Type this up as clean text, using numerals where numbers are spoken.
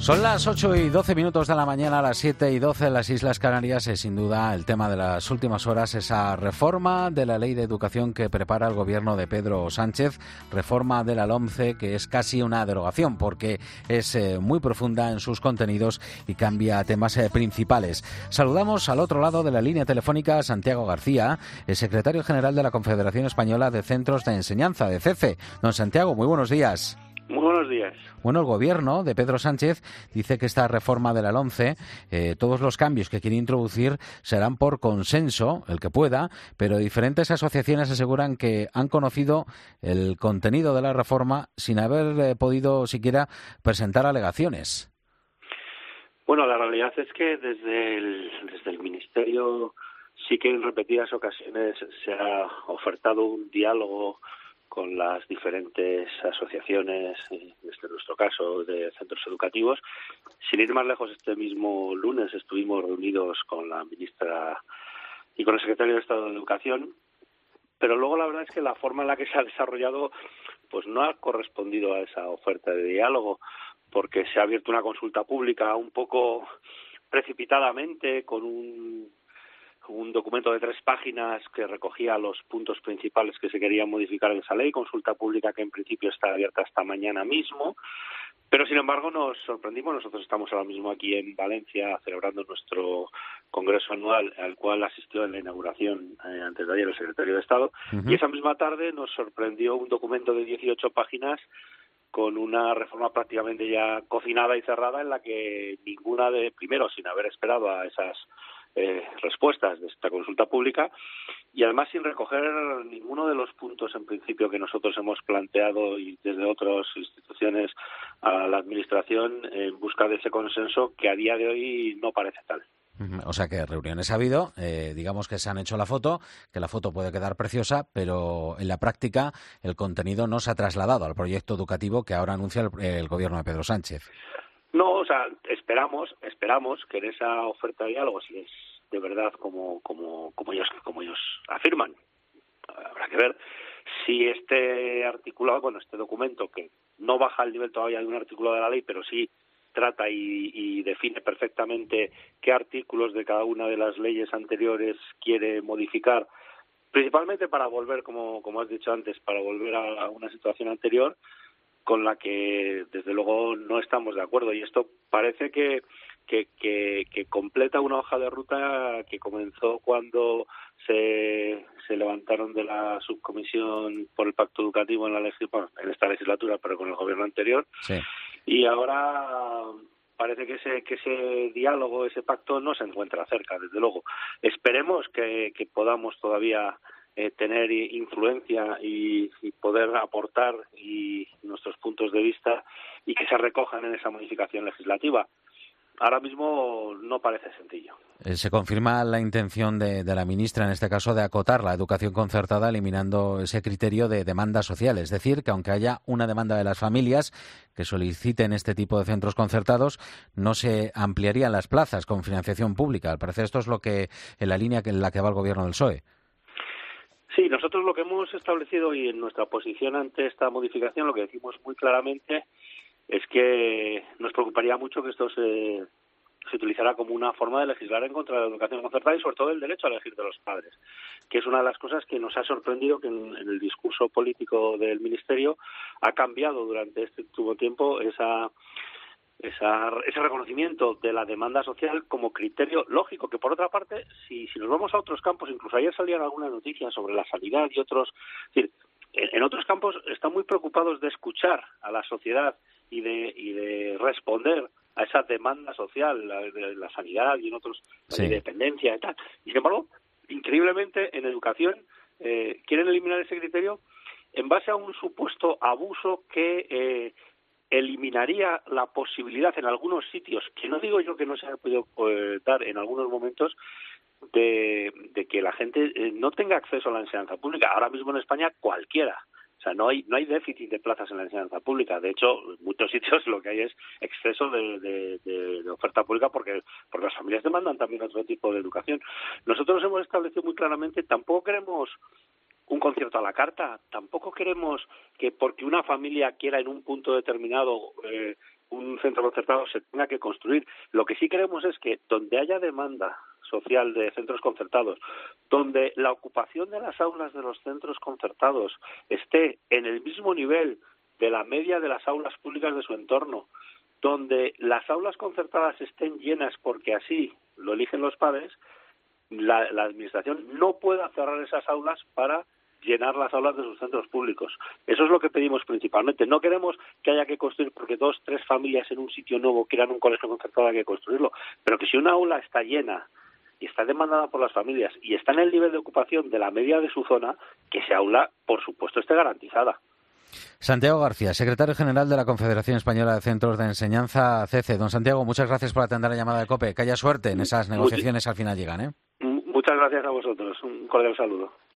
Son las 8:12 de la mañana, las 7:12 en las Islas Canarias. Es sin duda el tema de las últimas horas, esa reforma de la Ley de Educación que prepara el gobierno de Pedro Sánchez, reforma de la LOMCE, que es casi una derogación porque es muy profunda en sus contenidos y cambia temas principales. Saludamos al otro lado de la línea telefónica a Santiago García, el secretario general de la Confederación Española de Centros de Enseñanza, de CECE. Don Santiago, muy buenos días. Muy buenos días. Bueno, el gobierno de Pedro Sánchez dice que esta reforma de la LOMCE, todos los cambios que quiere introducir serán por consenso, el que pueda, pero diferentes asociaciones aseguran que han conocido el contenido de la reforma sin haber podido siquiera presentar alegaciones. Bueno, la realidad es que desde el Ministerio sí que en repetidas ocasiones se ha ofertado un diálogo con las diferentes asociaciones, desde nuestro caso, de centros educativos. Sin ir más lejos, este mismo lunes estuvimos reunidos con la ministra y con el secretario de Estado de Educación, pero luego la verdad es que la forma en la que se ha desarrollado pues no ha correspondido a esa oferta de diálogo, porque se ha abierto una consulta pública un poco precipitadamente con un documento de 3 páginas que recogía los puntos principales que se querían modificar en esa ley, consulta pública que en principio está abierta hasta mañana mismo, pero sin embargo nos sorprendimos. Nosotros estamos ahora mismo aquí en Valencia celebrando nuestro congreso anual, al cual asistió en la inauguración antes de ayer el secretario de Estado, y esa misma tarde nos sorprendió un documento de 18 páginas con una reforma prácticamente ya cocinada y cerrada, en la que ninguna primero, sin haber esperado a esas respuestas de esta consulta pública, y además sin recoger ninguno de los puntos en principio que nosotros hemos planteado y desde otras instituciones a la Administración en busca de ese consenso que a día de hoy no parece tal. O sea que reuniones ha habido, digamos que se han hecho la foto, que la foto puede quedar preciosa, pero en la práctica el contenido no se ha trasladado al proyecto educativo que ahora anuncia el gobierno de Pedro Sánchez. No, o sea, esperamos que en esa oferta de diálogo, si es de verdad como ellos afirman, habrá que ver si este articulado, este documento que no baja al nivel todavía de un artículo de la ley, pero sí trata y define perfectamente qué artículos de cada una de las leyes anteriores quiere modificar, principalmente para volver, como has dicho antes, para volver a una situación anterior, con la que desde luego no estamos de acuerdo, y esto parece que completa una hoja de ruta que comenzó cuando se levantaron de la subcomisión por el pacto educativo en esta legislatura, pero con el gobierno anterior. Sí. Y ahora parece que ese diálogo, ese pacto no se encuentra cerca, desde luego. Esperemos que podamos todavía tener influencia y poder aportar nuestros puntos de vista y que se recojan en esa modificación legislativa. Ahora mismo no parece sencillo. Se confirma la intención de la ministra, en este caso, de acotar la educación concertada, eliminando ese criterio de demanda social. Es decir, que aunque haya una demanda de las familias que soliciten este tipo de centros concertados, no se ampliarían las plazas con financiación pública. Al parecer esto es lo que en la línea en la que va el gobierno del PSOE. Sí, nosotros lo que hemos establecido y en nuestra posición ante esta modificación, lo que decimos muy claramente es que nos preocuparía mucho que esto se utilizara como una forma de legislar en contra de la educación concertada y sobre todo el derecho a elegir de los padres, que es una de las cosas que nos ha sorprendido, que en el discurso político del Ministerio ha cambiado durante este último tiempo ese reconocimiento de la demanda social como criterio lógico, que por otra parte, si nos vamos a otros campos, incluso ayer salían algunas noticias sobre la sanidad y otros, es decir, en otros campos están muy preocupados de escuchar a la sociedad y de responder a esa demanda social, de la sanidad y en otros, sí, de dependencia y tal. Y sin embargo, increíblemente, en educación quieren eliminar ese criterio en base a un supuesto abuso que eliminaría la posibilidad en algunos sitios, que no digo yo que no se haya podido dar en algunos momentos, de que la gente no tenga acceso a la enseñanza pública. Ahora mismo en España cualquiera. O sea, no hay déficit de plazas en la enseñanza pública. De hecho, en muchos sitios lo que hay es exceso de oferta pública porque las familias demandan también otro tipo de educación. Nosotros hemos establecido muy claramente, tampoco queremos un concierto a la carta, tampoco queremos que porque una familia quiera en un punto determinado un un centro concertado se tenga que construir. Lo que sí queremos es que donde haya demanda social de centros concertados, donde la ocupación de las aulas de los centros concertados esté en el mismo nivel de la media de las aulas públicas de su entorno, donde las aulas concertadas estén llenas porque así lo eligen los padres, la administración no pueda cerrar esas aulas para llenar las aulas de sus centros públicos. Eso es lo que pedimos principalmente. No queremos que haya que construir porque 2, 3 familias en un sitio nuevo quieran un colegio concertado, hay que construirlo, pero que si una aula está llena y está demandada por las familias y está en el nivel de ocupación de la media de su zona, que esa aula, por supuesto, esté garantizada. Santiago García, secretario general de la Confederación Española de Centros de Enseñanza, CECE. Don Santiago, muchas gracias por atender la llamada de COPE. Que haya suerte en esas negociaciones, al final llegan, ¿eh? Muchas gracias a vosotros. Un cordial saludo.